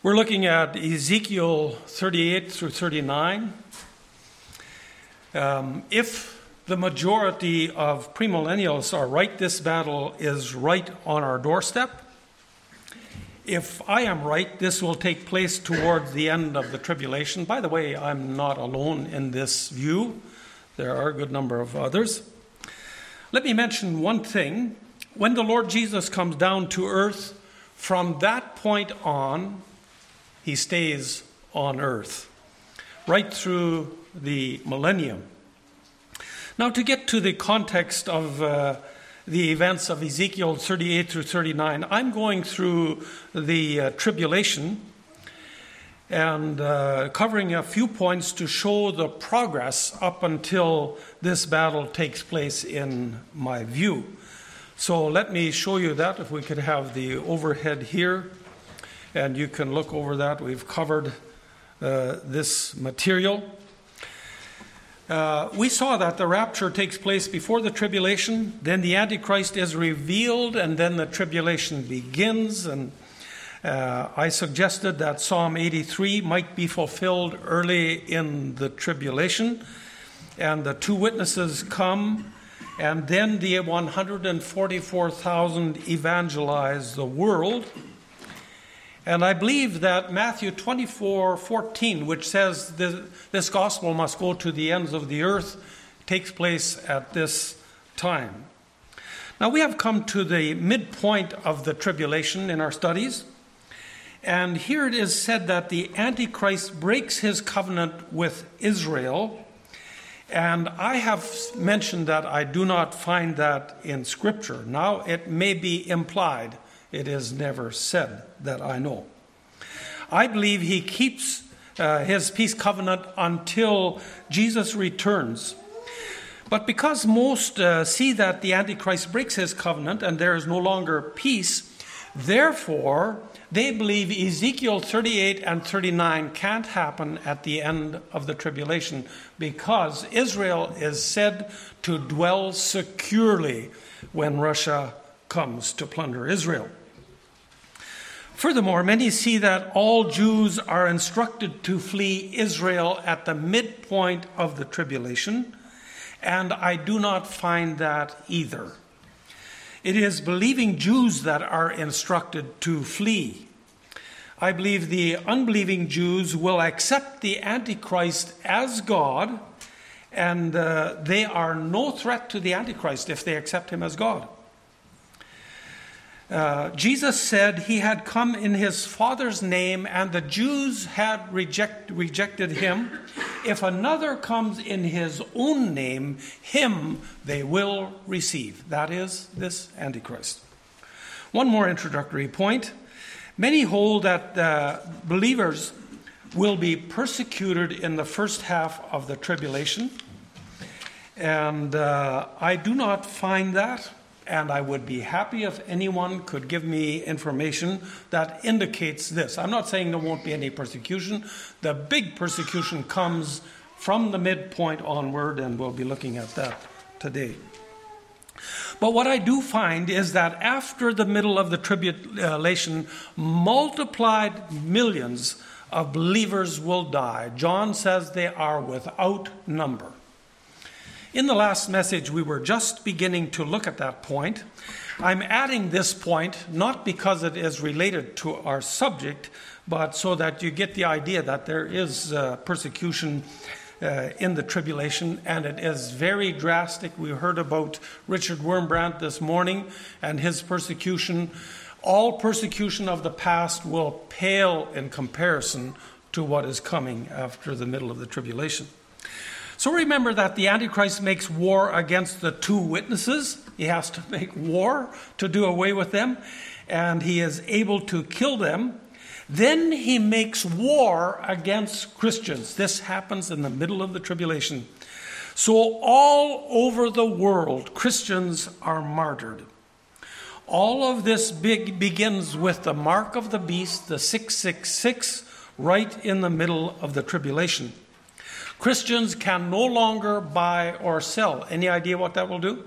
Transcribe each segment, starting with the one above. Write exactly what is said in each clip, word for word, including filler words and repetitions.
We're looking at Ezekiel thirty-eight through thirty-nine. Um, if the majority of premillennials are right, this battle is right on our doorstep. If I am right, this will take place towards the end of the tribulation. By the way, I'm not alone in this view. There are a good number of others. Let me mention one thing. When the Lord Jesus comes down to earth, from that point on, he stays on earth, right through the millennium. Now, to get to the context of uh, the events of Ezekiel thirty-eight through thirty-nine, I'm going through the uh, tribulation and uh, covering a few points to show the progress up until this battle takes place in my view. So let me show you that. If we could have the overhead here, and you can look over that. We've covered uh, this material. Uh, we saw that the rapture takes place before the tribulation, then the Antichrist is revealed, and then the tribulation begins. And uh, I suggested that Psalm eighty-three might be fulfilled early in the tribulation, and the two witnesses come, and then the one hundred forty-four thousand evangelize the world. And I believe that Matthew twenty-four fourteen, which says this, this gospel must go to the ends of the earth, takes place at this time. Now, we have come to the midpoint of the tribulation in our studies. And here it is said that the Antichrist breaks his covenant with Israel. And I have mentioned that I do not find that in Scripture. Now, it may be implied. It is never said that I know. I believe he keeps uh, his peace covenant until Jesus returns. But because most uh, see that the Antichrist breaks his covenant and there is no longer peace, therefore they believe Ezekiel thirty-eight and thirty-nine can't happen at the end of the tribulation, because Israel is said to dwell securely when Russia comes to plunder Israel. Furthermore, many see that all Jews are instructed to flee Israel at the midpoint of the tribulation, and I do not find that either. It is believing Jews that are instructed to flee. I believe the unbelieving Jews will accept the Antichrist as God, and uh, they are no threat to the Antichrist if they accept him as God. Uh, Jesus said he had come in his Father's name, and the Jews had reject, rejected him. If another comes in his own name, him they will receive. That is this Antichrist. One more introductory point. Many hold that uh, believers will be persecuted in the first half of the tribulation. And uh, I do not find that. And I would be happy if anyone could give me information that indicates this. I'm not saying there won't be any persecution. The big persecution comes from the midpoint onward, and we'll be looking at that today. But what I do find is that after the middle of the tribulation, multiplied millions of believers will die. John says they are without number. In the last message, we were just beginning to look at that point. I'm adding this point not because it is related to our subject, but so that you get the idea that there is uh, persecution uh, in the tribulation, and it is very drastic. We heard about Richard Wurmbrand this morning and his persecution. All persecution of the past will pale in comparison to what is coming after the middle of the tribulation. So remember that the Antichrist makes war against the two witnesses. He has to make war to do away with them, and he is able to kill them. Then he makes war against Christians. This happens in the middle of the tribulation. So all over the world, Christians are martyred. All of this big begins with the mark of the beast, the six six six, right in the middle of the tribulation. Christians can no longer buy or sell. Any idea what that will do?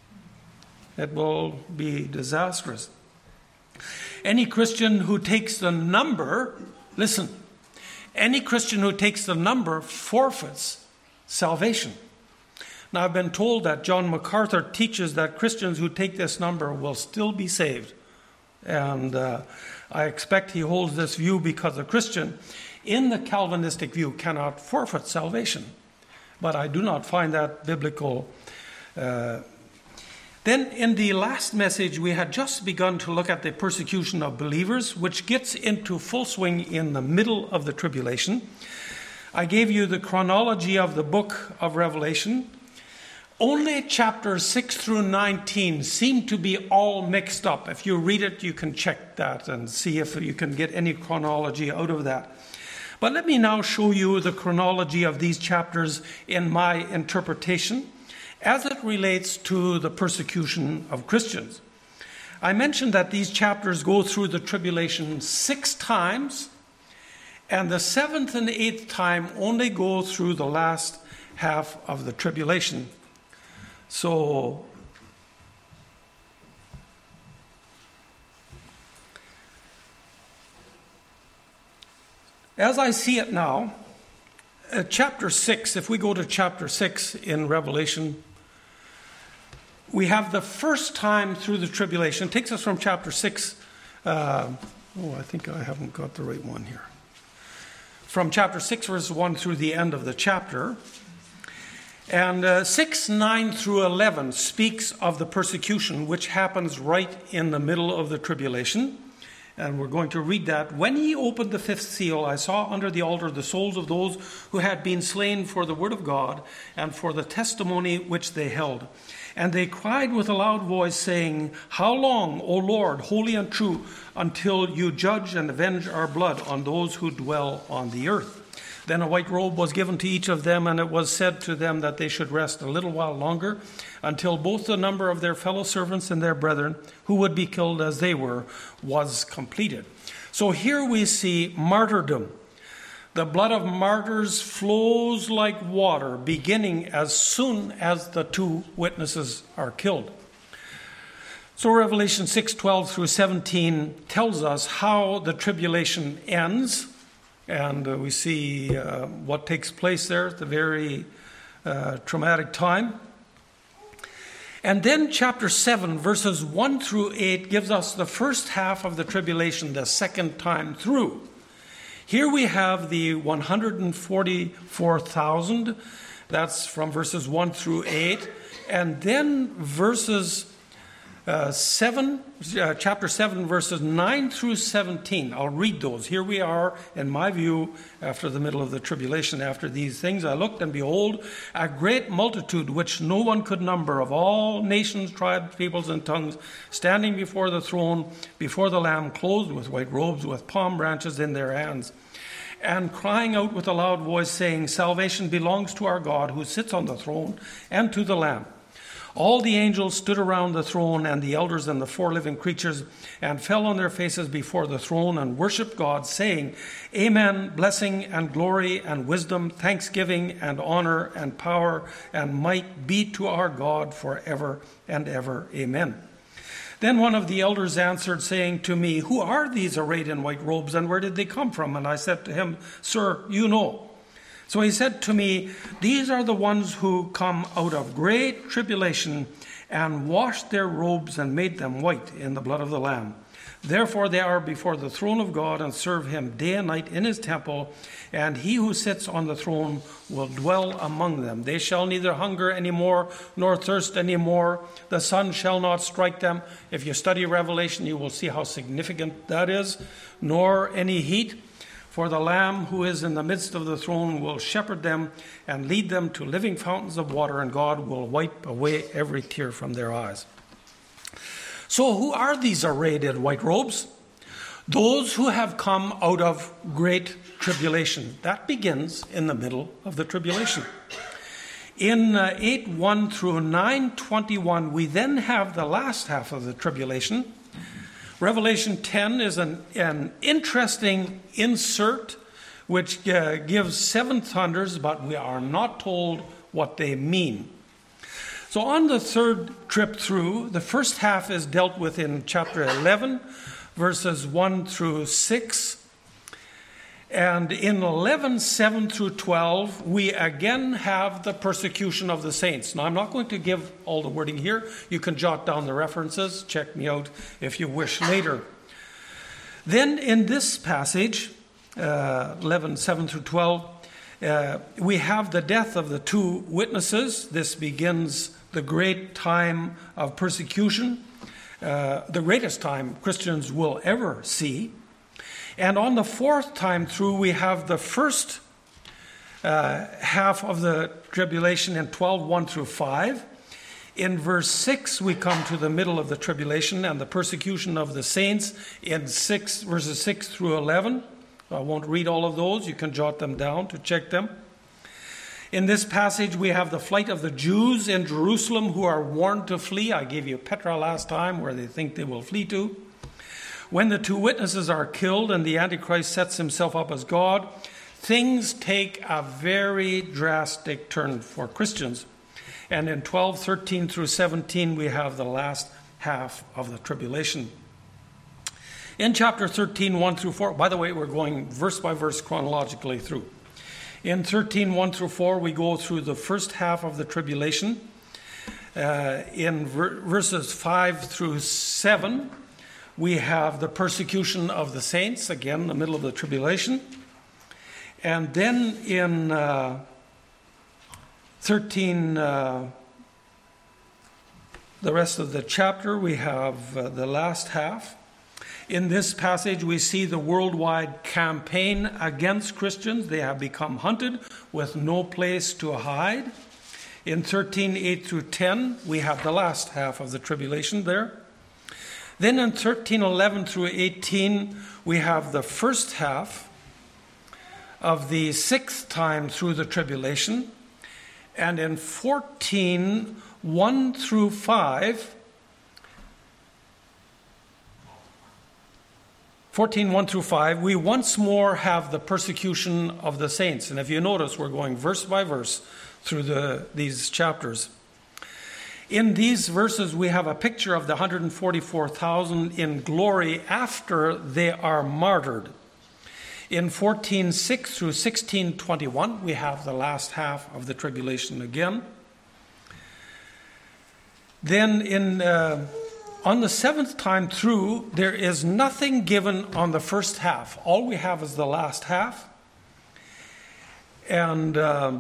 It will be disastrous. Any Christian who takes the number Listen, any Christian who takes the number forfeits salvation. Now, I've been told that John MacArthur teaches that Christians who take this number will still be saved. And uh, I expect he holds this view because a Christian in the Calvinistic view cannot forfeit salvation. But I do not find that biblical. Uh, then in the last message, we had just begun to look at the persecution of believers, which gets into full swing in the middle of the tribulation. I gave you the chronology of the book of Revelation. Only chapters six through nineteen seem to be all mixed up. If you read it, you can check that and see if you can get any chronology out of that. But let me now show you the chronology of these chapters in my interpretation as it relates to the persecution of Christians. I mentioned that these chapters go through the tribulation six times, and the seventh and eighth time only go through the last half of the tribulation. So, as I see it now, uh, chapter six, if we go to chapter six in Revelation, we have the first time through the tribulation. It takes us from chapter six. Uh, oh, I think I haven't got the right one here. From chapter six, verse one through the end of the chapter. And uh, six, nine through eleven speaks of the persecution, which happens right in the middle of the tribulation. And we're going to read that. When he opened the fifth seal, I saw under the altar the souls of those who had been slain for the word of God and for the testimony which they held. And they cried with a loud voice, saying, How long, O Lord, holy and true, until you judge and avenge our blood on those who dwell on the earth? Then a white robe was given to each of them, and it was said to them that they should rest a little while longer, until both the number of their fellow servants and their brethren, who would be killed as they were, was completed. So here we see martyrdom. The blood of martyrs flows like water, beginning as soon as the two witnesses are killed. So Revelation six, twelve through seventeen tells us how the tribulation ends. And uh, we see uh, what takes place there at the very uh, traumatic time. And then chapter seven, verses one through eight, gives us the first half of the tribulation, the second time through. Here we have the one hundred forty-four thousand. That's from verses one through eight. And then verses Uh, seven, uh, chapter seven, verses nine through seventeen. I'll read those. Here we are, in my view, after the middle of the tribulation. After these things I looked, and behold, a great multitude, which no one could number, of all nations, tribes, peoples, and tongues, standing before the throne, before the Lamb, clothed with white robes, with palm branches in their hands, and crying out with a loud voice, saying, Salvation belongs to our God, who sits on the throne, and to the Lamb. All the angels stood around the throne, and the elders and the four living creatures, and fell on their faces before the throne and worshipped God, saying, Amen, blessing and glory and wisdom, thanksgiving and honor and power and might be to our God forever and ever. Amen. Then one of the elders answered, saying to me, Who are these arrayed in white robes, and where did they come from? And I said to him, Sir, you know. So he said to me, These are the ones who come out of great tribulation and washed their robes and made them white in the blood of the Lamb. Therefore they are before the throne of God and serve him day and night in his temple, and he who sits on the throne will dwell among them. They shall neither hunger any more nor thirst any more. The sun shall not strike them. If you study Revelation, you will see how significant that is. Nor any heat. For the Lamb who is in the midst of the throne will shepherd them and lead them to living fountains of water, and God will wipe away every tear from their eyes. So who are these arrayed in white robes? Those who have come out of great tribulation. That begins in the middle of the tribulation. In uh, eight one through nine twenty-one, we then have the last half of the tribulation. Revelation ten is an, an interesting insert which uh, gives seven thunders, but we are not told what they mean. So on the third trip through, the first half is dealt with in chapter eleven, verses one through six. And in eleven, seven through twelve, we again have the persecution of the saints. Now, I'm not going to give all the wording here. You can jot down the references. Check me out if you wish later. Then in this passage, uh, eleven, seven through twelve, uh, we have the death of the two witnesses. This begins the great time of persecution, uh, the greatest time Christians will ever see. And on the fourth time through, we have the first uh, half of the tribulation in twelve, one through five. In verse six, we come to the middle of the tribulation and the persecution of the saints in six, verses six through eleven. I won't read all of those. You can jot them down to check them. In this passage, we have the flight of the Jews in Jerusalem who are warned to flee. I gave you Petra last time, where they think they will flee to. When the two witnesses are killed and the Antichrist sets himself up as God, things take a very drastic turn for Christians. And in twelve, thirteen through seventeen, we have the last half of the tribulation. In chapter thirteen, one through four, by the way, we're going verse by verse chronologically through. In thirteen, one through four, we go through the first half of the tribulation. Uh, in ver- verses five through seven, we have the persecution of the saints, again, the middle of the tribulation. And then in uh, thirteen, uh, the rest of the chapter, we have uh, the last half. In this passage, we see the worldwide campaign against Christians. They have become hunted with no place to hide. In thirteen, eight through ten, we have the last half of the tribulation there. Then in thirteen, eleven through eighteen, we have the first half of the sixth time through the tribulation. And in fourteen, one through five, fourteen, one through five, we once more have the persecution of the saints. And if you notice, we're going verse by verse through the, these chapters. In these verses, we have a picture of the one hundred forty-four thousand in glory after they are martyred. In fourteen, six through sixteen, twenty-one, we have the last half of the tribulation again. Then in uh, on the seventh time through, there is nothing given on the first half. All we have is the last half. And Uh,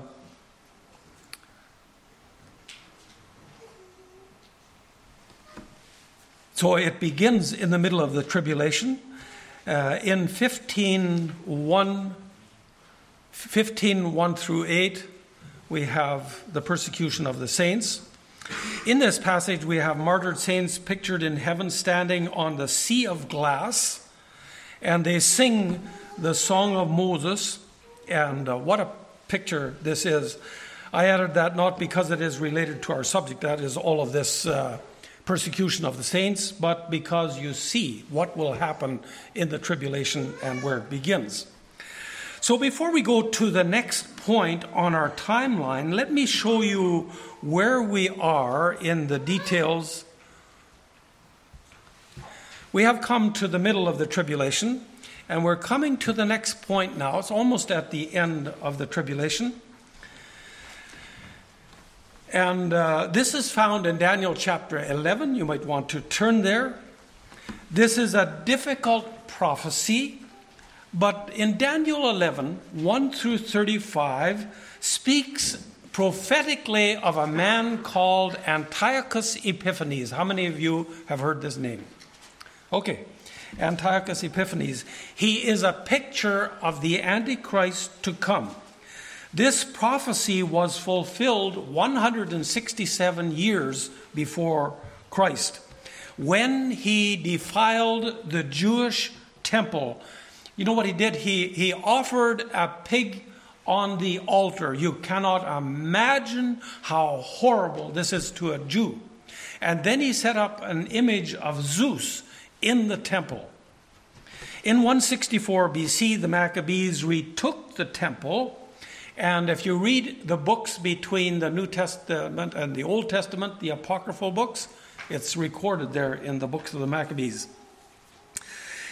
So it begins in the middle of the tribulation. Uh, in fifteen, one, fifteen, one through eight, we have the persecution of the saints. In this passage, we have martyred saints pictured in heaven standing on the sea of glass, and they sing the song of Moses. And uh, what a picture this is. I added that not because it is related to our subject, that is all of this uh, persecution of the saints, but because you see what will happen in the tribulation and where it begins. So before we go to the next point on our timeline, let me show you where we are in the details. We have come to the middle of the tribulation, and we're coming to the next point now. It's almost at the end of the tribulation. And uh, this is found in Daniel chapter eleven. You might want to turn there. This is a difficult prophecy, but in Daniel eleven, one through thirty-five, speaks prophetically of a man called Antiochus Epiphanes. How many of you have heard this name? Okay, Antiochus Epiphanes. He is a picture of the Antichrist to come. This prophecy was fulfilled one hundred sixty-seven years before Christ, when he defiled the Jewish temple. You know what he did? He, he offered a pig on the altar. You cannot imagine how horrible this is to a Jew. And then he set up an image of Zeus in the temple. In one sixty-four B C, the Maccabees retook the temple. And if you read the books between the New Testament and the Old Testament, the apocryphal books, it's recorded there in the books of the Maccabees.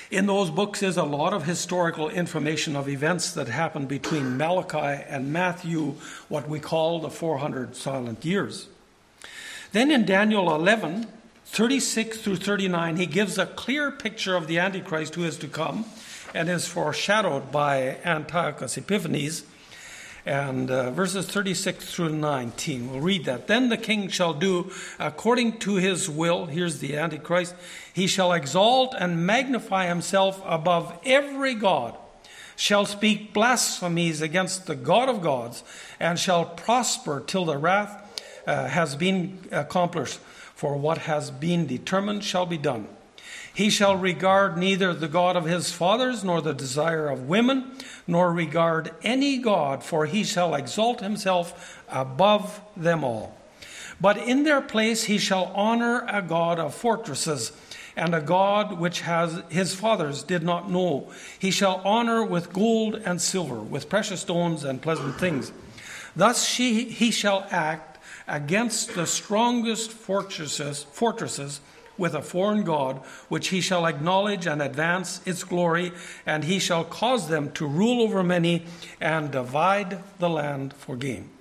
In those books is a lot of historical information of events that happened between Malachi and Matthew, what we call the four hundred silent years. Then in Daniel eleven, thirty-six through thirty-nine, he gives a clear picture of the Antichrist who is to come and is foreshadowed by Antiochus Epiphanes. And uh, verses thirty-six through nineteen, we'll read that. Then the king shall do according to his will. Here's the Antichrist. He shall exalt and magnify himself above every god, shall speak blasphemies against the God of gods, and shall prosper till the wrath uh, has been accomplished. For what has been determined shall be done. He shall regard neither the God of his fathers, nor the desire of women, nor regard any god, for he shall exalt himself above them all. But in their place he shall honor a god of fortresses, and a god which has his fathers did not know. He shall honor with gold and silver, with precious stones and pleasant things. Thus she, he shall act against the strongest fortresses, fortresses with a foreign god, which he shall acknowledge and advance its glory, and he shall cause them to rule over many and divide the land for gain.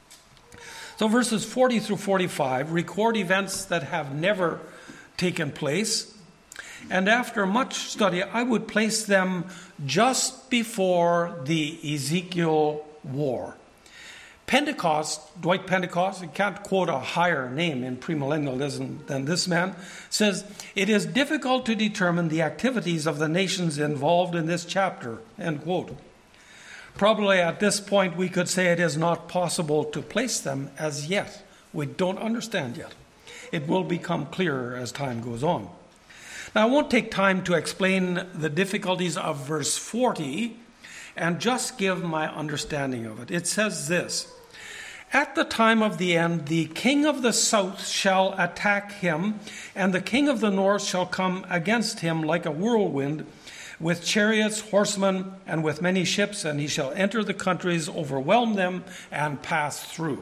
So verses forty through forty-five record events that have never taken place. And after much study, I would place them just before the Ezekiel war. Pentecost, Dwight Pentecost, you can't quote a higher name in premillennialism than this man, says, it is difficult to determine the activities of the nations involved in this chapter, end quote. Probably at this point we could say it is not possible to place them as yet. We don't understand yet. It will become clearer as time goes on. Now, I won't take time to explain the difficulties of verse forty and just give my understanding of it. It says this: at the time of the end, the king of the south shall attack him, and the king of the north shall come against him like a whirlwind, with chariots, horsemen, and with many ships, and he shall enter the countries, overwhelm them, and pass through.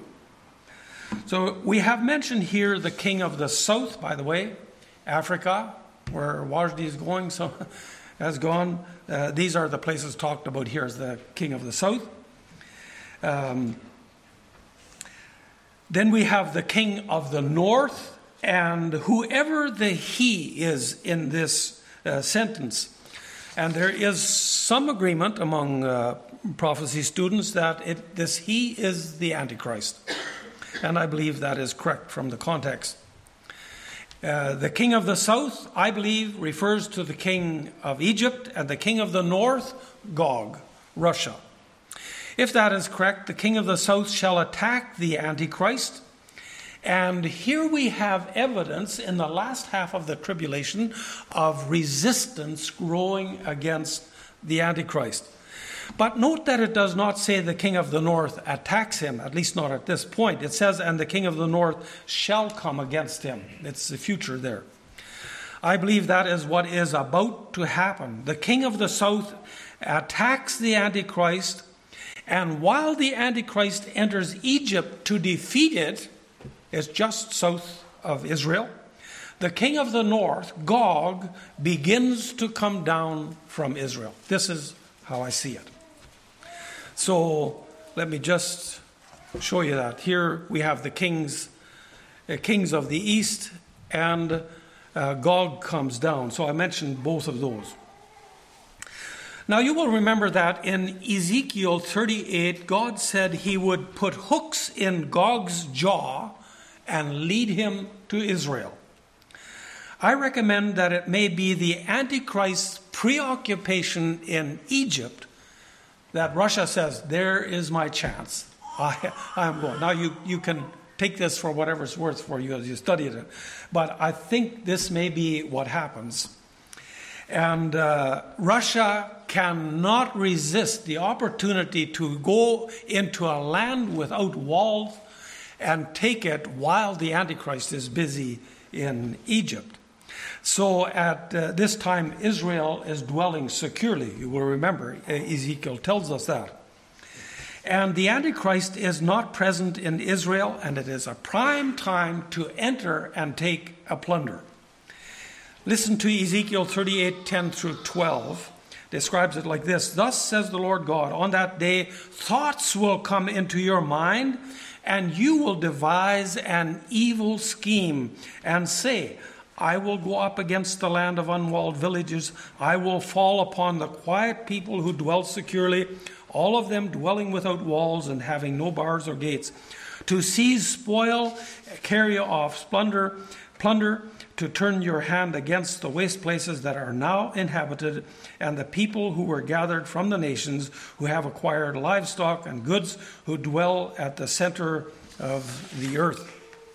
So we have mentioned here the king of the south, by the way, Africa, where Wajdi is going, so has gone. Uh, these are the places talked about here as the king of the south. Um, then we have the king of the north, and whoever the he is in this uh, sentence. And there is some agreement among uh, prophecy students that it, this he is the Antichrist. And I believe that is correct from the context. Uh, the king of the south, I believe, refers to the king of Egypt, and the king of the north, Gog, Russia. If that is correct, the king of the south shall attack the Antichrist. And here we have evidence in the last half of the tribulation of resistance growing against the Antichrist. But note that it does not say the king of the north attacks him, at least not at this point. It says, and the king of the north shall come against him. It's the future there. I believe that is what is about to happen. The king of the south attacks the Antichrist, and while the Antichrist enters Egypt to defeat it, it's just south of Israel, the king of the north, Gog, begins to come down from Israel. This is how I see it. So let me just show you that. Here we have the kings, uh, kings of the east, and uh, Gog comes down. So I mentioned both of those. Now you will remember that in Ezekiel thirty-eight, God said he would put hooks in Gog's jaw and lead him to Israel. I recommend that it may be the Antichrist's preoccupation in Egypt that Russia says, there is my chance. I am going. Now you, you can take this for whatever it's worth for you as you study it. But I think this may be what happens. And uh, Russia cannot resist the opportunity to go into a land without walls and take it while the Antichrist is busy in Egypt. So at uh, this time, Israel is dwelling securely. You will remember, Ezekiel tells us that. And the Antichrist is not present in Israel, and it is a prime time to enter and take a plunder. Listen to Ezekiel thirty-eight, ten through twelve. Describes it like this. Thus says the Lord God, on that day thoughts will come into your mind, and you will devise an evil scheme and say, I will go up against the land of unwalled villages. I will fall upon the quiet people who dwell securely, all of them dwelling without walls and having no bars or gates, to seize spoil, carry off splendor, plunder, to turn your hand against the waste places that are now inhabited, and the people who were gathered from the nations, who have acquired livestock and goods, who dwell at the center of the earth.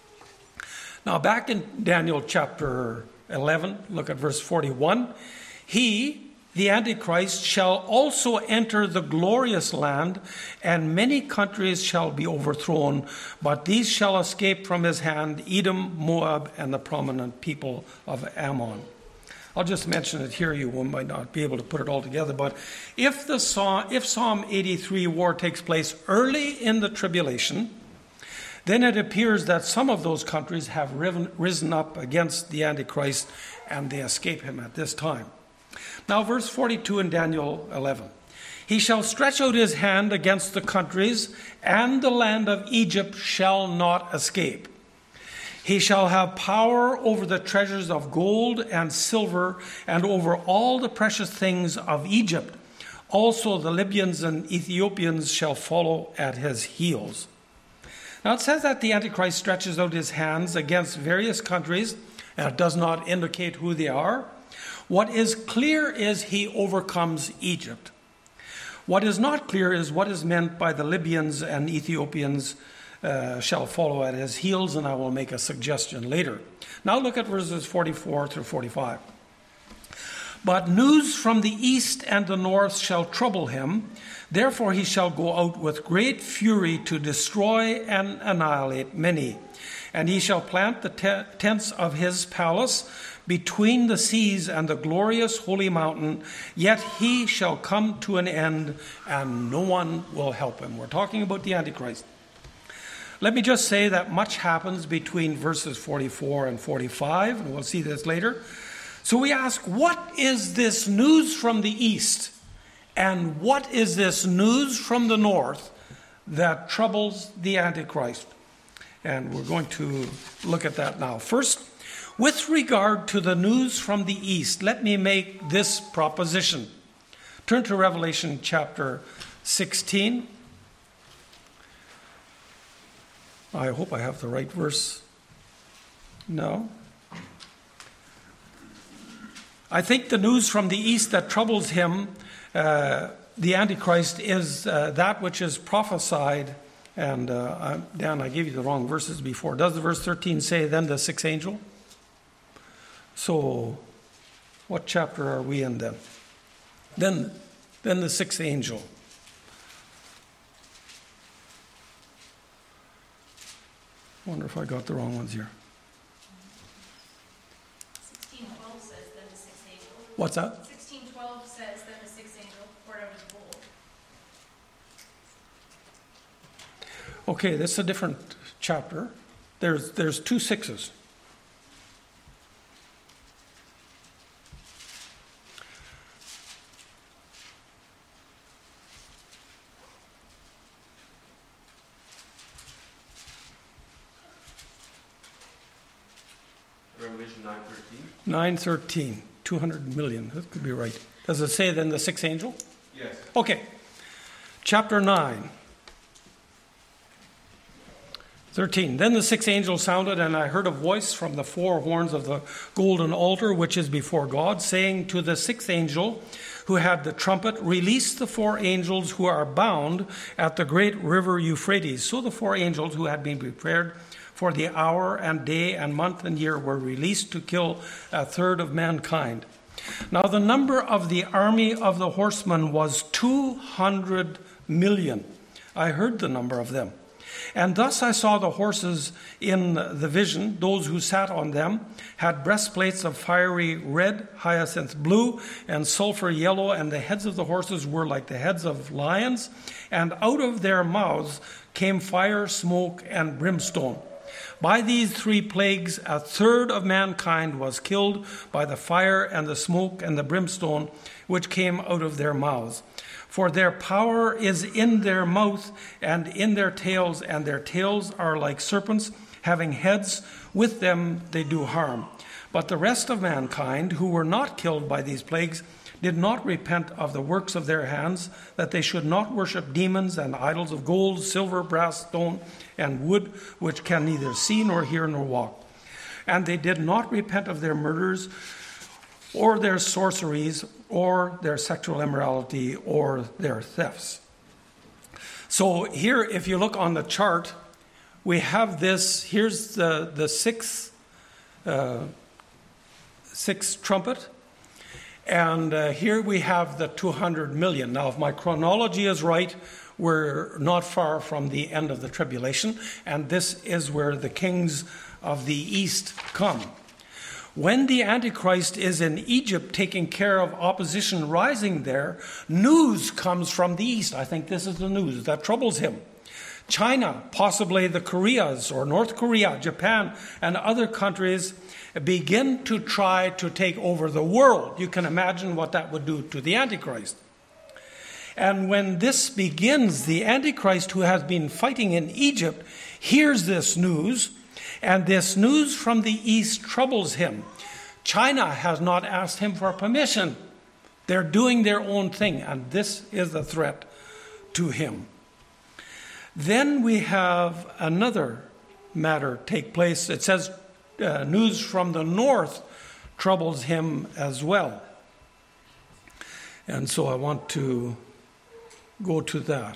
Now back in Daniel chapter eleven, look at verse forty-one. He, the Antichrist, shall also enter the glorious land, and many countries shall be overthrown, but these shall escape from his hand, Edom, Moab, and the prominent people of Ammon. I'll just mention it here. You might not be able to put it all together, but if the Psalm, if Psalm eighty-three war takes place early in the tribulation, then it appears that some of those countries have risen up against the Antichrist, and they escape him at this time. Now, verse forty-two in Daniel eleven. He shall stretch out his hand against the countries, and the land of Egypt shall not escape. He shall have power over the treasures of gold and silver, and over all the precious things of Egypt. Also the Libyans and Ethiopians shall follow at his heels. Now it says that the Antichrist stretches out his hands against various countries, and it does not indicate who they are. What is clear is he overcomes Egypt. What is not clear is what is meant by the Libyans and Ethiopians uh, shall follow at his heels, and I will make a suggestion later. Now look at verses forty-four through forty-five. But news from the east and the north shall trouble him. Therefore he shall go out with great fury to destroy and annihilate many. And he shall plant the te- tents of his palace between the seas and the glorious holy mountain, yet he shall come to an end, and no one will help him. We're talking about the Antichrist. Let me just say that much happens between verses forty-four and forty-five, and we'll see this later. So we ask, what is this news from the east, and what is this news from the north that troubles the Antichrist? And we're going to look at that now. First, with regard to the news from the east, let me make this proposition. Turn to Revelation chapter sixteen. I hope I have the right verse. No. I think the news from the east that troubles him, uh, the Antichrist, is uh, that which is prophesied. And uh, I, Dan, I gave you the wrong verses before. Does the verse thirteen say, then the sixth angel? So, what chapter are we in then? Then, then the sixth angel. I wonder if I got the wrong ones here. sixteen twelve says, then the sixth angel. What's that? sixteen twelve says, then the sixth angel poured out his bowl. Okay, this is a different chapter. There's there's two sixes. Revelation nine thirteen. nine thirteen, two hundred million. That could be right. Does it say then the sixth angel? Yes. Okay. Chapter nine. thirteen. Then the sixth angel sounded, and I heard a voice from the four horns of the golden altar, which is before God, saying to the sixth angel who had the trumpet, release the four angels who are bound at the great river Euphrates. So the four angels who had been prepared for the hour and day and month and year were released to kill a third of mankind. Now the number of the army of the horsemen was two hundred million. I heard the number of them. And thus I saw the horses in the vision. Those who sat on them had breastplates of fiery red, hyacinth blue, and sulfur yellow, and the heads of the horses were like the heads of lions, and out of their mouths came fire, smoke, and brimstone. By these three plagues, a third of mankind was killed by the fire and the smoke and the brimstone which came out of their mouths. For their power is in their mouth and in their tails, and their tails are like serpents, having heads. With them they do harm. But the rest of mankind, who were not killed by these plagues, did not repent of the works of their hands, that they should not worship demons and idols of gold, silver, brass, stone, and wood, which can neither see nor hear nor walk. And they did not repent of their murders, or their sorceries, or their sexual immorality, or their thefts. So here, if you look on the chart, we have this. Here's the, the sixth, uh, sixth trumpet. And uh, here we have the two hundred million. Now, if my chronology is right, we're not far from the end of the tribulation, and this is where the kings of the east come. When the Antichrist is in Egypt taking care of opposition rising there, news comes from the east. I think this is the news that troubles him. China, possibly the Koreas or North Korea, Japan, and other countries begin to try to take over the world. You can imagine what that would do to the Antichrist. And when this begins, the Antichrist, who has been fighting in Egypt, hears this news, and this news from the east troubles him. China has not asked him for permission. They're doing their own thing, and this is the threat to him. Then we have another matter take place. It says uh, news from the north troubles him as well. And so I want to go to that.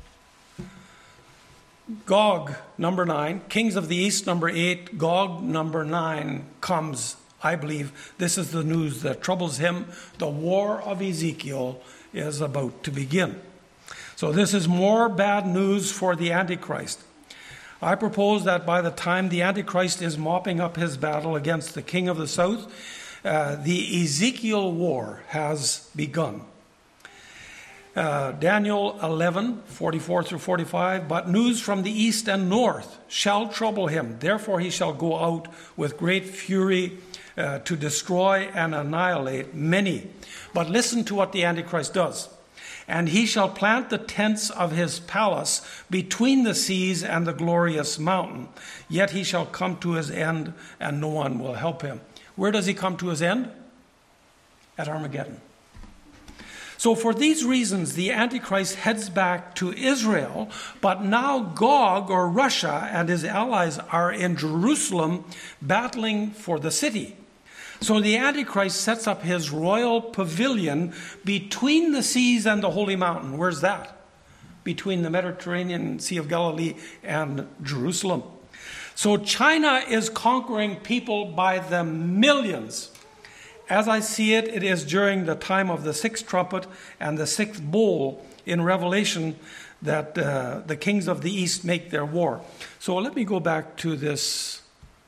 Gog, number nine. Kings of the East, number eight. Gog, number nine, comes, I believe. This is the news that troubles him. The war of Ezekiel is about to begin. So this is more bad news for the Antichrist. I propose that by the time the Antichrist is mopping up his battle against the king of the south, uh, the Ezekiel war has begun. Uh, Daniel eleven, forty-four through forty-five, but news from the east and north shall trouble him. Therefore he shall go out with great fury uh, to destroy and annihilate many. But listen to what the Antichrist does. And he shall plant the tents of his palace between the seas and the glorious mountain. Yet he shall come to his end, and no one will help him. Where does he come to his end? At Armageddon. So for these reasons, the Antichrist heads back to Israel, but now Gog, or Russia, and his allies are in Jerusalem battling for the city. So the Antichrist sets up his royal pavilion between the seas and the holy mountain. Where's that? Between the Mediterranean Sea of Galilee and Jerusalem. So China is conquering people by the millions. As I see it, it is during the time of the sixth trumpet and the sixth bowl in Revelation that uh, the kings of the east make their war. So let me go back to this.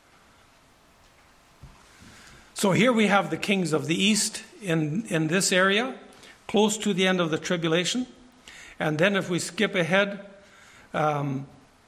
So here we have the kings of the east in, in this area, close to the end of the tribulation. And then if we skip ahead, um,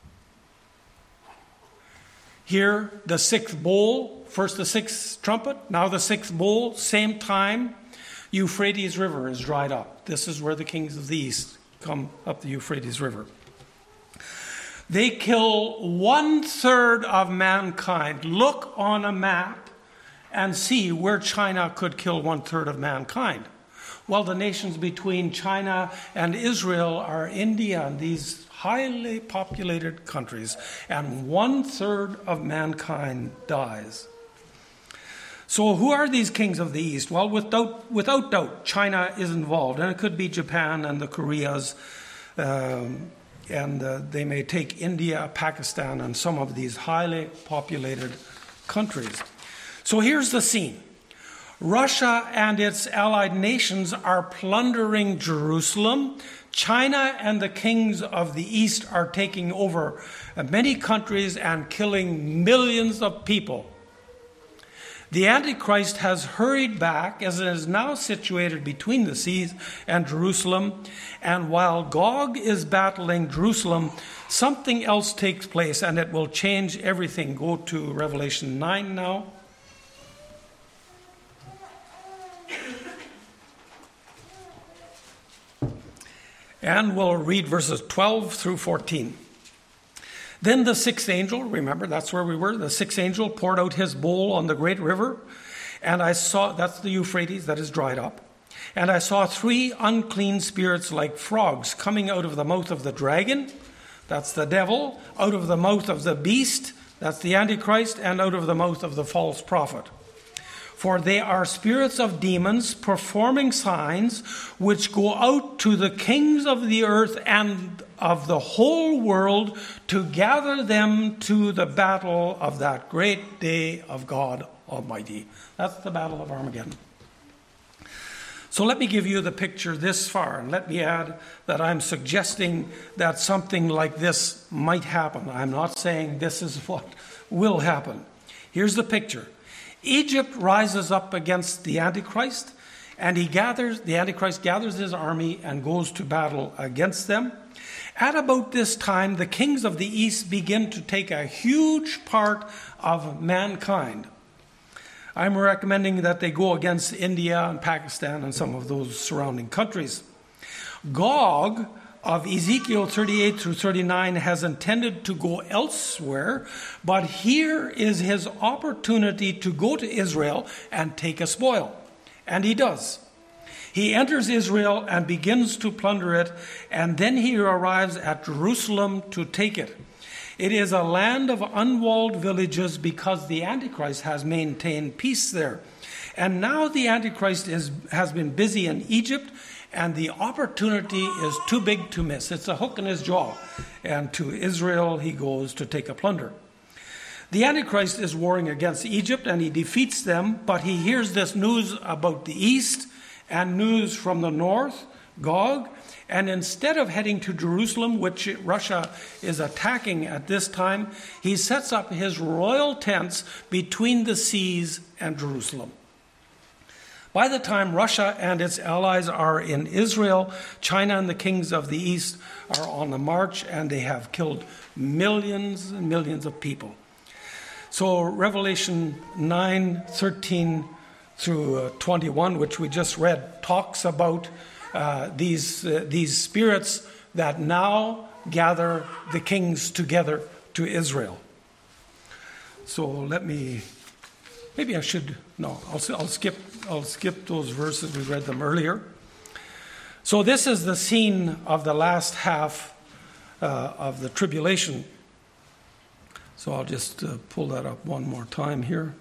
here the sixth bowl, first the sixth trumpet, now the sixth bowl, same time, Euphrates River is dried up. This is where the kings of the east come up the Euphrates River. They kill one third of mankind. Look on a map and see where China could kill one third of mankind. Well, the nations between China and Israel are India and these highly populated countries, and one third of mankind dies. So who are these kings of the east? Well, without, without doubt, China is involved, and it could be Japan and the Koreas, um, and uh, they may take India, Pakistan, and some of these highly populated countries. So here's the scene. Russia and its allied nations are plundering Jerusalem. China and the kings of the east are taking over many countries and killing millions of people. The Antichrist has hurried back as it is now situated between the seas and Jerusalem. And while Gog is battling Jerusalem, something else takes place and it will change everything. Go to Revelation nine now. And we'll read verses twelve through fourteen. Then the sixth angel, remember that's where we were, the sixth angel poured out his bowl on the great river, and I saw, that's the Euphrates that is dried up, and I saw three unclean spirits like frogs coming out of the mouth of the dragon, that's the devil, out of the mouth of the beast, that's the Antichrist, and out of the mouth of the false prophet. For they are spirits of demons performing signs which go out to the kings of the earth and of the whole world to gather them to the battle of that great day of God Almighty. That's the battle of Armageddon. So let me give you the picture this far, and let me add that I'm suggesting that something like this might happen. I'm not saying this is what will happen. Here's the picture. Egypt rises up against the Antichrist, and he gathers, the Antichrist gathers his army and goes to battle against them. At about this time, the kings of the east begin to take a huge part of mankind. I'm recommending that they go against India and Pakistan and some of those surrounding countries. Gog of Ezekiel thirty-eight through thirty-nine has intended to go elsewhere, but here is his opportunity to go to Israel and take a spoil. And he does. He enters Israel and begins to plunder it, and then he arrives at Jerusalem to take it. It is a land of unwalled villages because the Antichrist has maintained peace there. And now the Antichrist is, has been busy in Egypt, and the opportunity is too big to miss. It's a hook in his jaw. And to Israel he goes to take a plunder. The Antichrist is warring against Egypt, and he defeats them, but he hears this news about the east and news from the north, Gog, and instead of heading to Jerusalem, which Russia is attacking at this time, he sets up his royal tents between the seas and Jerusalem. By the time Russia and its allies are in Israel, China and the kings of the east are on the march, and they have killed millions and millions of people. So Revelation nine, thirteen through twenty-one, which we just read, talks about uh, these, uh, these spirits that now gather the kings together to Israel. So let me, maybe I should, no, I'll, I'll skip I'll skip those verses. We read them earlier. So this is the scene of the last half uh, of the tribulation. So I'll just uh, pull that up one more time here.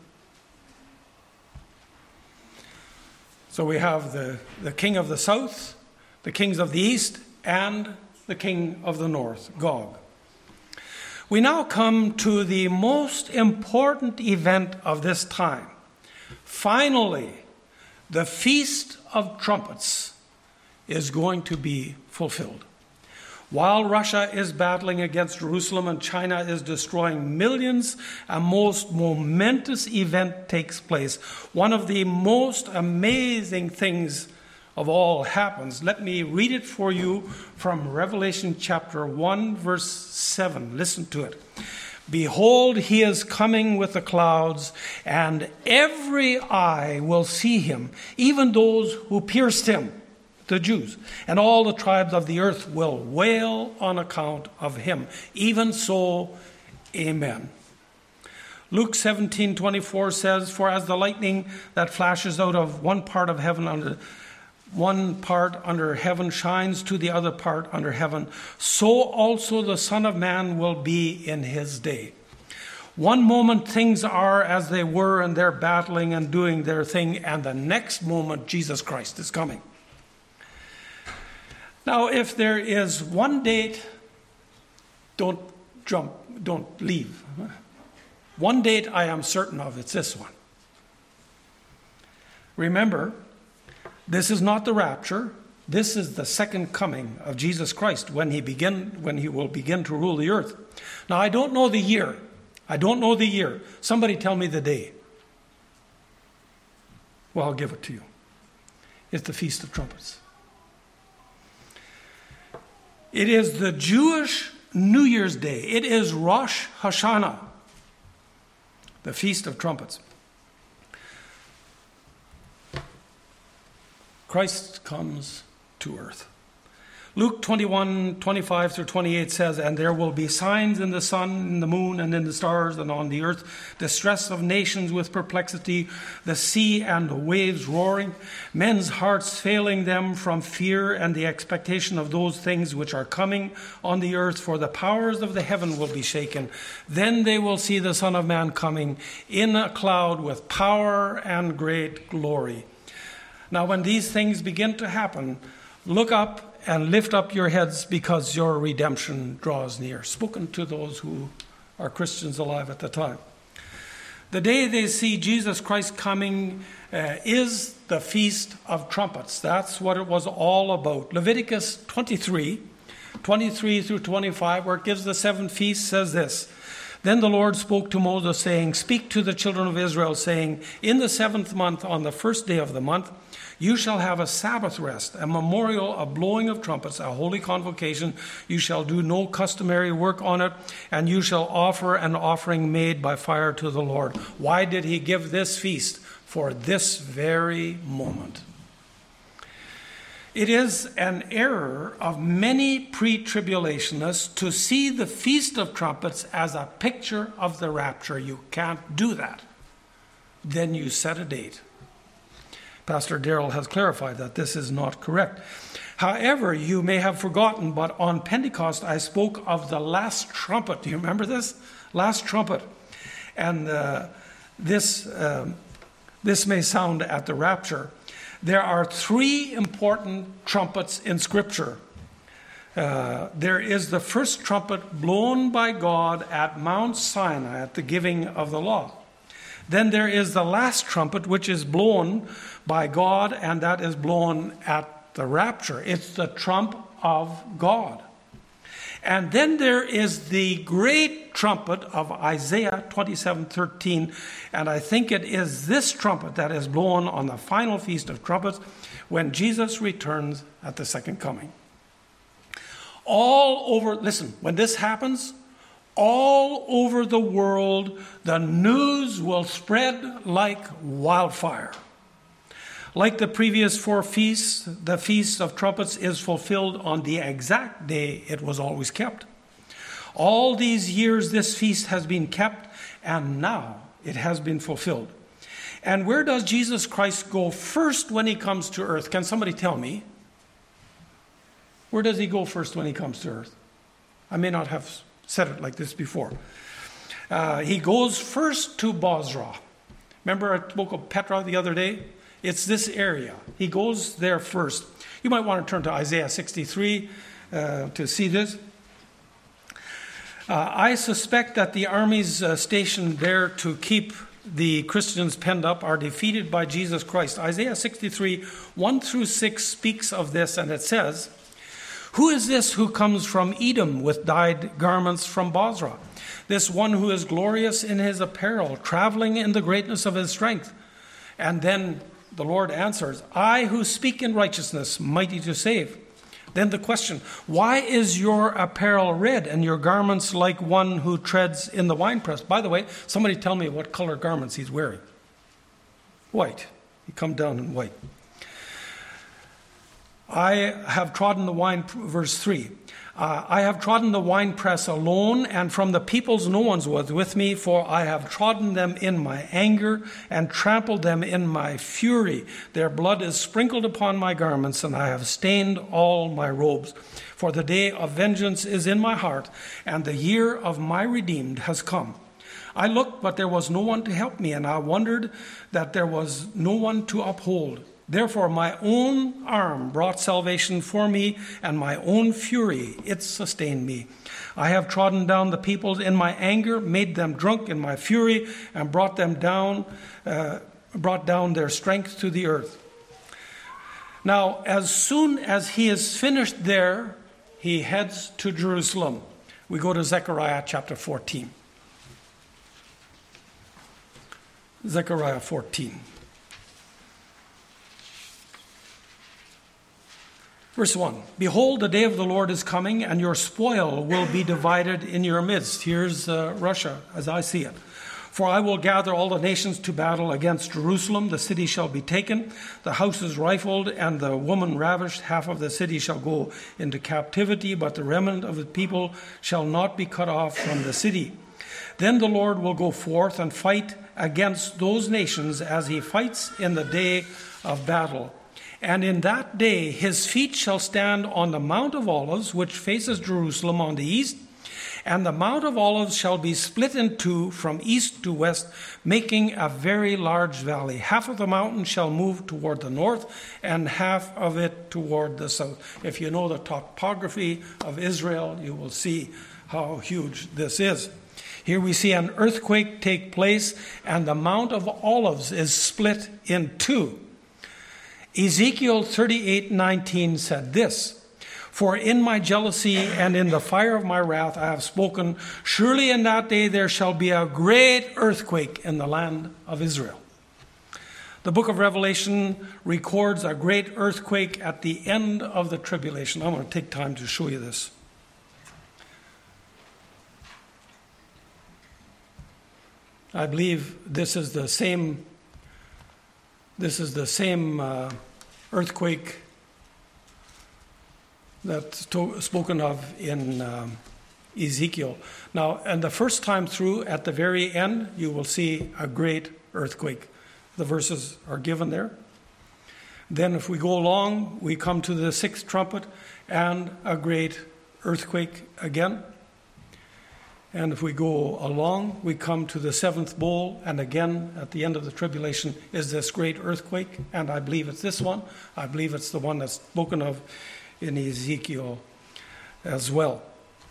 So we have the, the king of the south, the kings of the east, and the king of the north, Gog. We now come to the most important event of this time. Finally, the Feast of Trumpets is going to be fulfilled. While Russia is battling against Jerusalem and China is destroying millions, a most momentous event takes place. One of the most amazing things of all happens. Let me read it for you from Revelation chapter one, verse seven. Listen to it. Behold, he is coming with the clouds, and every eye will see him, even those who pierced him, the Jews, and all the tribes of the earth will wail on account of him. Even so, amen. Luke seventeen twenty-four says, for as the lightning that flashes out of one part of heaven under one part under heaven shines to the other part under heaven, so also the Son of Man will be in his day. One moment things are as they were and they're battling and doing their thing, and the next moment Jesus Christ is coming. Now, if there is one date, don't jump, don't leave. One date I am certain of, it's this one. Remember, this is not the rapture. This is the second coming of Jesus Christ when he begin when he will begin to rule the earth. Now, I don't know the year. I don't know the year. Somebody tell me the day. Well, I'll give it to you. It's the Feast of Trumpets. It is the Jewish New Year's Day. It is Rosh Hashanah, the Feast of Trumpets. Christ comes to earth. Luke twenty-one, twenty-five through twenty-eight says, "And there will be signs in the sun, in the moon, and in the stars, and on the earth, distress of nations with perplexity, the sea and the waves roaring, men's hearts failing them from fear and the expectation of those things which are coming on the earth, for the powers of the heaven will be shaken. Then they will see the Son of Man coming in a cloud with power and great glory." Now, when these things begin to happen, look up and lift up your heads, because your redemption draws near. Spoken to those who are Christians alive at the time. The day they see Jesus Christ coming uh, is the Feast of Trumpets. That's what it was all about. Leviticus twenty-three, twenty-three through twenty-five, where it gives the seven feasts, says this: "Then the Lord spoke to Moses, saying, Speak to the children of Israel, saying, In the seventh month, on the first day of the month, you shall have a Sabbath rest, a memorial, a blowing of trumpets, a holy convocation. You shall do no customary work on it, and you shall offer an offering made by fire to the Lord." Why did he give this feast? For this very moment. It is an error of many pre-tribulationists to see the Feast of Trumpets as a picture of the rapture. You can't do that. Then you set a date. Pastor Darrell has clarified that this is not correct. However, you may have forgotten, but on Pentecost I spoke of the last trumpet. Do you remember this? Last trumpet. And uh, this, uh, this may sound at the rapture. There are three important trumpets in Scripture. Uh, there is the first trumpet blown by God at Mount Sinai at the giving of the law. Then there is the last trumpet, which is blown by God, and that is blown at the rapture. It's the trump of God. And then there is the great trumpet of Isaiah twenty-seven thirteen, and I think it is this trumpet that is blown on the final Feast of Trumpets when Jesus returns at the second coming. All over, listen, when this happens, all over the world, the news will spread like wildfire. Like the previous four feasts, the Feast of Trumpets is fulfilled on the exact day it was always kept. All these years this feast has been kept, and now it has been fulfilled. And where does Jesus Christ go first when he comes to earth? Can somebody tell me? Where does he go first when he comes to earth? I may not have said it like this before. Uh, he goes first to Bozrah. Remember I spoke of Petra the other day? It's this area. He goes there first. You might want to turn to Isaiah sixty-three uh, to see this. Uh, I suspect that the armies uh, stationed there to keep the Christians penned up are defeated by Jesus Christ. Isaiah sixty-three, one through six speaks of this, and it says, "Who is this who comes from Edom with dyed garments from Bozrah? This one who is glorious in his apparel, traveling in the greatness of his strength." And then the Lord answers, "I who speak in righteousness, mighty to save." Then the question, "Why is your apparel red and your garments like one who treads in the winepress?" By the way, somebody tell me what color garments he's wearing. White. He come down in white. I have trodden the wine, verse three, uh, "I have trodden the winepress alone, and from the peoples no one was with me, for I have trodden them in my anger and trampled them in my fury. Their blood is sprinkled upon my garments, and I have stained all my robes. For the day of vengeance is in my heart, and the year of my redeemed has come. I looked, but there was no one to help me, and I wondered that there was no one to uphold. Therefore, my own arm brought salvation for me, and my own fury, it sustained me. I have trodden down the peoples in my anger, made them drunk in my fury, and brought them down, uh, brought down their strength to the earth." Now, as soon as he is finished there, he heads to Jerusalem. We go to Zechariah chapter fourteen. Zechariah fourteen. Verse one, behold, the day of the Lord is coming, and your spoil will be divided in your midst. Here's uh, Russia, as I see it. For I will gather all the nations to battle against Jerusalem. The city shall be taken, the houses rifled, and the woman ravished. Half of the city shall go into captivity, but the remnant of the people shall not be cut off from the city. Then the Lord will go forth and fight against those nations as he fights in the day of battle. And in that day his feet shall stand on the Mount of Olives, which faces Jerusalem on the east, and the Mount of Olives shall be split in two from east to west, making a very large valley. Half of the mountain shall move toward the north, and half of it toward the south. If you know the topography of Israel, you will see how huge this is. Here we see an earthquake take place, and the Mount of Olives is split in two. Ezekiel thirty-eight nineteen said this, for in my jealousy and in the fire of my wrath I have spoken, surely in that day there shall be a great earthquake in the land of Israel. The book of Revelation records a great earthquake at the end of the tribulation. I'm going to take time to show you this. I believe this is the same this is the same uh, earthquake that's to, spoken of in um, Ezekiel. Now, and the first time through, at the very end, you will see a great earthquake. The verses are given there. Then if we go along, we come to the sixth trumpet and a great earthquake again. And if we go along, we come to the seventh bowl, and again, at the end of the tribulation, is this great earthquake. And I believe it's this one. I believe it's the one that's spoken of in Ezekiel as well.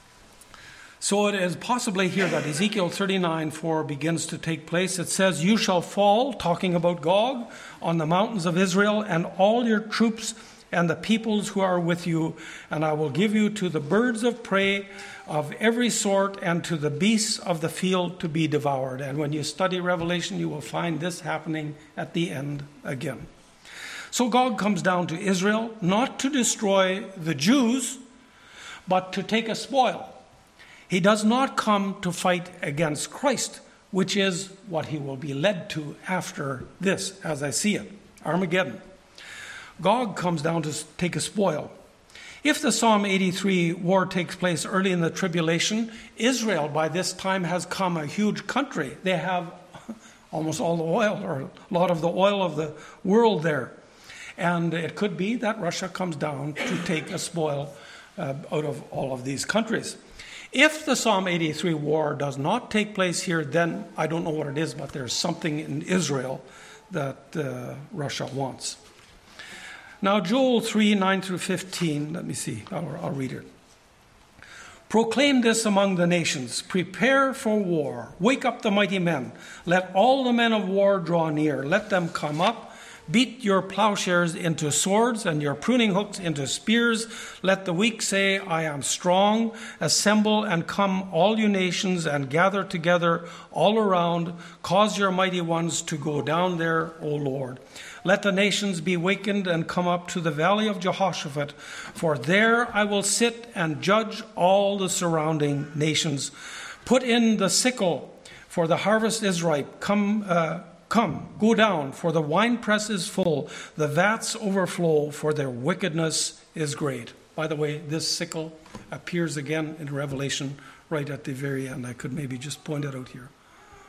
So it is possibly here that Ezekiel thirty-nine four begins to take place. It says, you shall fall, talking about Gog, on the mountains of Israel, and all your troops and the peoples who are with you, and I will give you to the birds of prey of every sort, and to the beasts of the field to be devoured. And when you study Revelation, you will find this happening at the end again. So God comes down to Israel, not to destroy the Jews, but to take a spoil. He does not come to fight against Christ, which is what he will be led to after this, as I see it, Armageddon. God comes down to take a spoil. If the Psalm eighty-three war takes place early in the tribulation, Israel by this time has come a huge country. They have almost all the oil, or a lot of the oil of the world there. And it could be that Russia comes down to take a spoil uh, out of all of these countries. If the Psalm eighty-three war does not take place here, then I don't know what it is, but there's something in Israel that uh, Russia wants. Now, Joel three, nine through fifteen, let me see, I'll, I'll read it. Proclaim this among the nations, prepare for war, wake up the mighty men, let all the men of war draw near, let them come up, beat your plowshares into swords and your pruning hooks into spears, let the weak say, I am strong, assemble and come all you nations and gather together all around, cause your mighty ones to go down there, O Lord. Let the nations be wakened and come up to the valley of Jehoshaphat, for there I will sit and judge all the surrounding nations. Put in the sickle, for the harvest is ripe. Come, uh, come, go down, for the winepress is full. The vats overflow, for their wickedness is great. By the way, this sickle appears again in Revelation right at the very end. I could maybe just point it out here.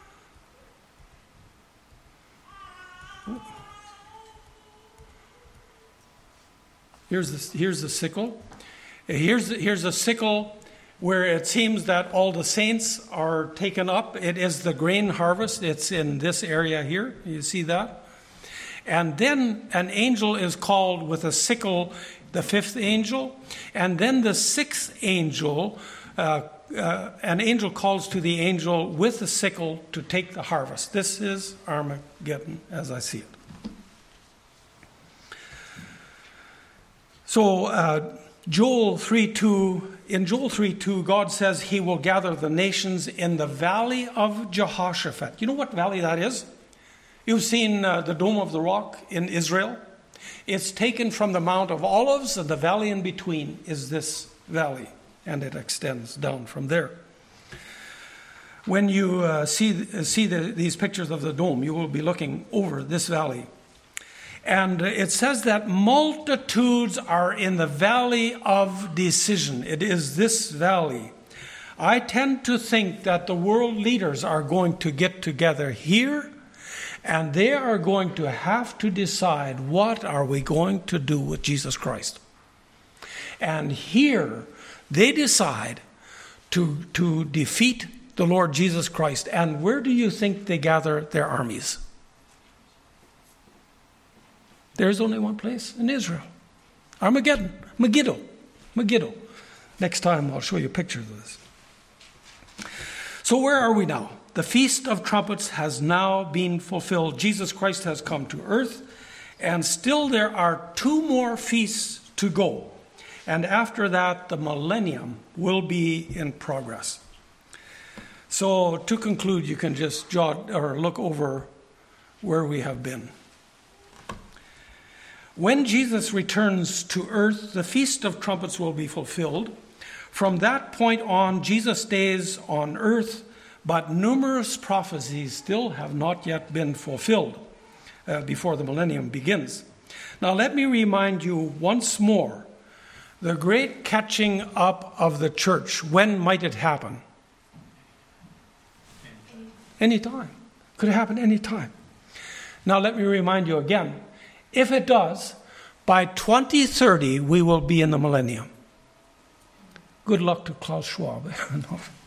Here's the, here's the sickle. Here's, here's a sickle where it seems that all the saints are taken up. It is the grain harvest. It's in this area here. You see that? And then an angel is called with a sickle, the fifth angel. And then the sixth angel, uh, uh, an angel calls to the angel with the sickle to take the harvest. This is Armageddon as I see it. So uh, Joel three two, in Joel three two, God says he will gather the nations in the valley of Jehoshaphat. You know what valley that is? You've seen uh, the Dome of the Rock in Israel. It's taken from the Mount of Olives, and the valley in between is this valley, and it extends down from there. When you uh, see, see the, these pictures of the dome, you will be looking over this valley. And it says that multitudes are in the valley of decision. It is this valley. I tend to think that the world leaders are going to get together here, and they are going to have to decide, what are we going to do with Jesus Christ? And here they decide to, to defeat the Lord Jesus Christ. And where do you think they gather their armies? There's only one place, in Israel. Armageddon, Megiddo, Megiddo. Next time I'll show you pictures of this. So where are we now? The Feast of Trumpets has now been fulfilled. Jesus Christ has come to earth, and still there are two more feasts to go. And after that, the millennium will be in progress. So to conclude, you can just jot or look over where we have been. When Jesus returns to earth, the Feast of Trumpets will be fulfilled. From that point on, Jesus stays on earth, but numerous prophecies still have not yet been fulfilled uh, before the millennium begins. Now let me remind you once more, the great catching up of the church, when might it happen? Anytime. Could happen anytime. Now let me remind you again, if it does, by twenty thirty we will be in the millennium. Good luck to Klaus Schwab.